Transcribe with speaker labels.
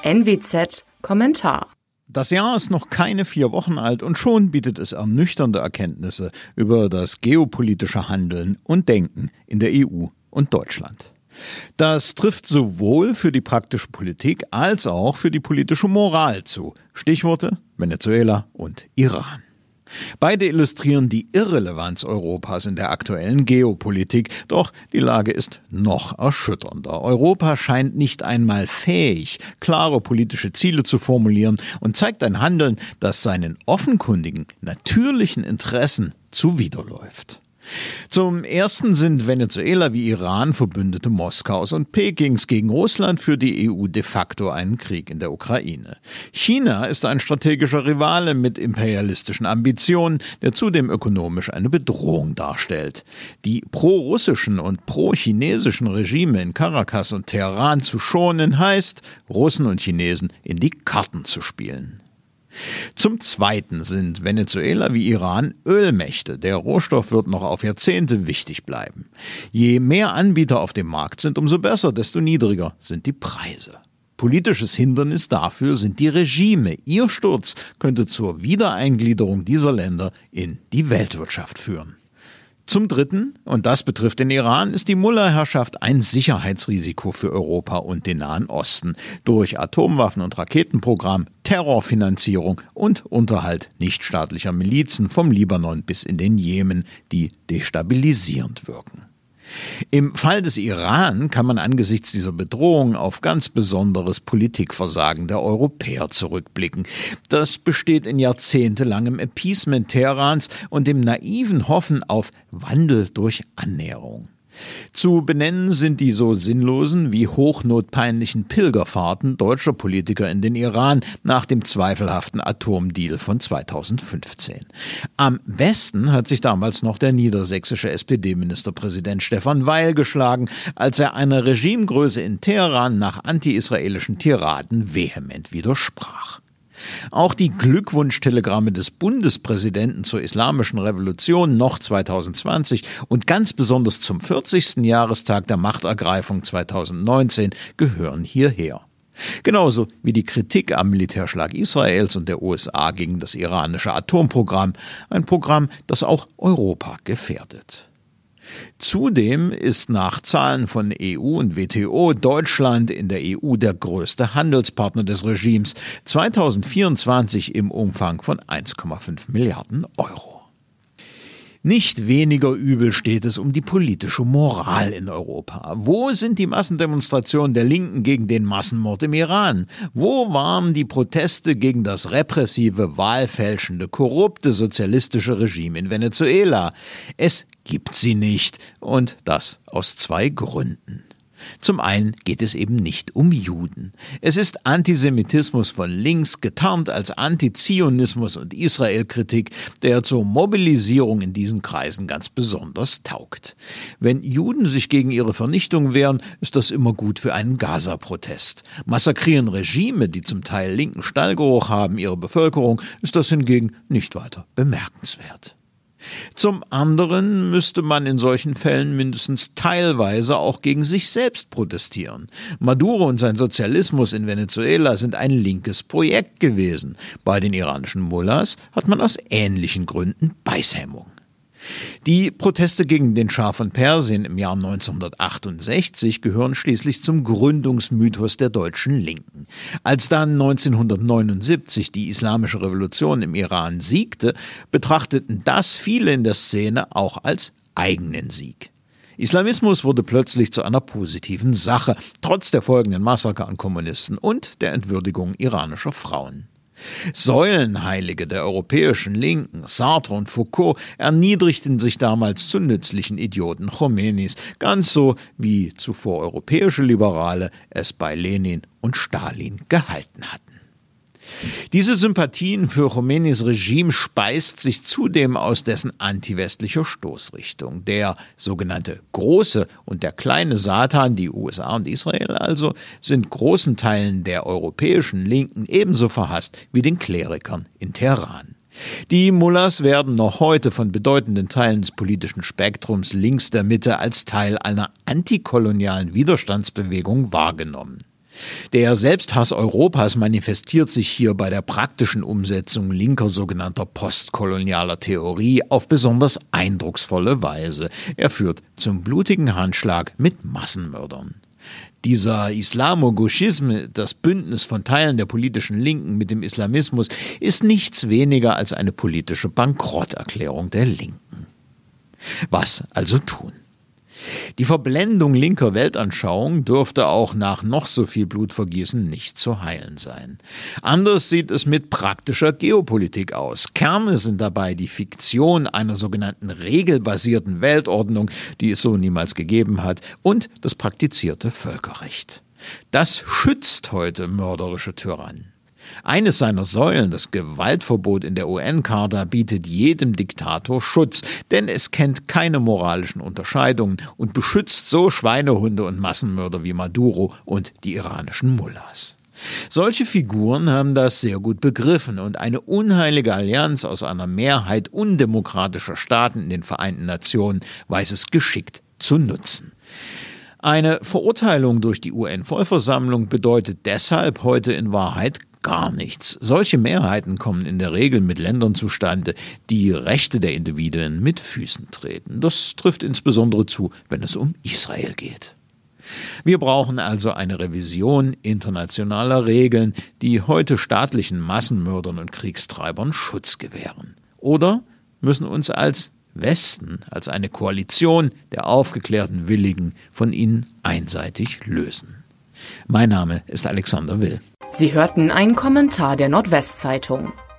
Speaker 1: NWZ Kommentar.
Speaker 2: Das Jahr ist noch keine 4 Wochen alt und schon bietet es ernüchternde Erkenntnisse über das geopolitische Handeln und Denken in der EU und Deutschland. Das trifft sowohl für die praktische Politik als auch für die politische Moral zu. Stichworte Venezuela und Iran. Beide illustrieren die Irrelevanz Europas in der aktuellen Geopolitik, doch die Lage ist noch erschütternder. Europa scheint nicht einmal fähig, klare politische Ziele zu formulieren und zeigt ein Handeln, das seinen offenkundigen, natürlichen Interessen zuwiderläuft. Zum Ersten sind Venezuela wie Iran Verbündete Moskaus und Pekings. Gegen Russland führt die EU de facto einen Krieg in der Ukraine. China ist ein strategischer Rivale mit imperialistischen Ambitionen, der zudem ökonomisch eine Bedrohung darstellt. Die pro-russischen und pro-chinesischen Regime in Caracas und Teheran zu schonen, heißt, Russen und Chinesen in die Karten zu spielen. Zum Zweiten sind Venezuela wie Iran Ölmächte. Der Rohstoff wird noch auf Jahrzehnte wichtig bleiben. Je mehr Anbieter auf dem Markt sind, umso besser, desto niedriger sind die Preise. Politisches Hindernis dafür sind die Regime. Ihr Sturz könnte zur Wiedereingliederung dieser Länder in die Weltwirtschaft führen. Zum Dritten, und das betrifft den Iran, ist die Mullah-Herrschaft ein Sicherheitsrisiko für Europa und den Nahen Osten. Durch Atomwaffen- und Raketenprogramm, Terrorfinanzierung und Unterhalt nichtstaatlicher Milizen vom Libanon bis in den Jemen, die destabilisierend wirken. Im Fall des Iran kann man angesichts dieser Bedrohung auf ganz besonderes Politikversagen der Europäer zurückblicken. Das besteht in jahrzehntelangem Appeasement Teherans und dem naiven Hoffen auf Wandel durch Annäherung. Zu benennen sind die so sinnlosen wie hochnotpeinlichen Pilgerfahrten deutscher Politiker in den Iran nach dem zweifelhaften Atomdeal von 2015. Am besten hat sich damals noch der niedersächsische SPD-Ministerpräsident Stefan Weil geschlagen, als er einer Regimegröße in Teheran nach anti-israelischen Tiraden vehement widersprach. Auch die Glückwunschtelegramme des Bundespräsidenten zur Islamischen Revolution noch 2020 und ganz besonders zum 40. Jahrestag der Machtergreifung 2019 gehören hierher. Genauso wie die Kritik am Militärschlag Israels und der USA gegen das iranische Atomprogramm, ein Programm, das auch Europa gefährdet. Zudem ist nach Zahlen von EU und WTO Deutschland in der EU der größte Handelspartner des Regimes, 2024 im Umfang von 1,5 Milliarden Euro. Nicht weniger übel steht es um die politische Moral in Europa. Wo sind die Massendemonstrationen der Linken gegen den Massenmord im Iran? Wo waren die Proteste gegen das repressive, wahlfälschende, korrupte sozialistische Regime in Venezuela? Es gibt sie nicht, und das aus 2 Gründen. Zum einen geht es eben nicht um Juden. Es ist Antisemitismus von links, getarnt als Antizionismus und Israelkritik, der zur Mobilisierung in diesen Kreisen ganz besonders taugt. Wenn Juden sich gegen ihre Vernichtung wehren, ist das immer gut für einen Gaza-Protest. Massakrieren Regime, die zum Teil linken Stallgeruch haben, ihre Bevölkerung, ist das hingegen nicht weiter bemerkenswert. Zum anderen müsste man in solchen Fällen mindestens teilweise auch gegen sich selbst protestieren. Maduro und sein Sozialismus in Venezuela sind ein linkes Projekt gewesen. Bei den iranischen Mullahs hat man aus ähnlichen Gründen Beißhemmung. Die Proteste gegen den Schah von Persien im Jahr 1968 gehören schließlich zum Gründungsmythos der deutschen Linken. Als dann 1979 die Islamische Revolution im Iran siegte, betrachteten das viele in der Szene auch als eigenen Sieg. Islamismus wurde plötzlich zu einer positiven Sache, trotz der folgenden Massaker an Kommunisten und der Entwürdigung iranischer Frauen. Säulenheilige der europäischen Linken, Sartre und Foucault, erniedrigten sich damals zu nützlichen Idioten Khomeinis, ganz so wie zuvor europäische Liberale es bei Lenin und Stalin gehalten hatten. Diese Sympathien für Khomeinis Regime speist sich zudem aus dessen antiwestlicher Stoßrichtung. Der sogenannte große und der kleine Satan, die USA und Israel also, sind großen Teilen der europäischen Linken ebenso verhasst wie den Klerikern in Teheran. Die Mullahs werden noch heute von bedeutenden Teilen des politischen Spektrums links der Mitte als Teil einer antikolonialen Widerstandsbewegung wahrgenommen. Der Selbsthass Europas manifestiert sich hier bei der praktischen Umsetzung linker sogenannter postkolonialer Theorie auf besonders eindrucksvolle Weise. Er führt zum blutigen Handschlag mit Massenmördern. Dieser Islamo-Gauchisme, das Bündnis von Teilen der politischen Linken mit dem Islamismus, ist nichts weniger als eine politische Bankrotterklärung der Linken. Was also tun? Die Verblendung linker Weltanschauung dürfte auch nach noch so viel Blutvergießen nicht zu heilen sein. Anders sieht es mit praktischer Geopolitik aus. Kerne sind dabei die Fiktion einer sogenannten regelbasierten Weltordnung, die es so niemals gegeben hat, und das praktizierte Völkerrecht. Das schützt heute mörderische Tyrannen. Eines seiner Säulen, das Gewaltverbot in der UN-Charta, bietet jedem Diktator Schutz, denn es kennt keine moralischen Unterscheidungen und beschützt so Schweinehunde und Massenmörder wie Maduro und die iranischen Mullahs. Solche Figuren haben das sehr gut begriffen und eine unheilige Allianz aus einer Mehrheit undemokratischer Staaten in den Vereinten Nationen weiß es geschickt zu nutzen. Eine Verurteilung durch die UN-Vollversammlung bedeutet deshalb heute in Wahrheit gar nichts. Solche Mehrheiten kommen in der Regel mit Ländern zustande, die Rechte der Individuen mit Füßen treten. Das trifft insbesondere zu, wenn es um Israel geht. Wir brauchen also eine Revision internationaler Regeln, die heute staatlichen Massenmördern und Kriegstreibern Schutz gewähren. Oder müssen uns als Westen, als eine Koalition der aufgeklärten Willigen von ihnen einseitig lösen. Mein Name ist Alexander Will.
Speaker 1: Sie hörten einen Kommentar der Nordwestzeitung.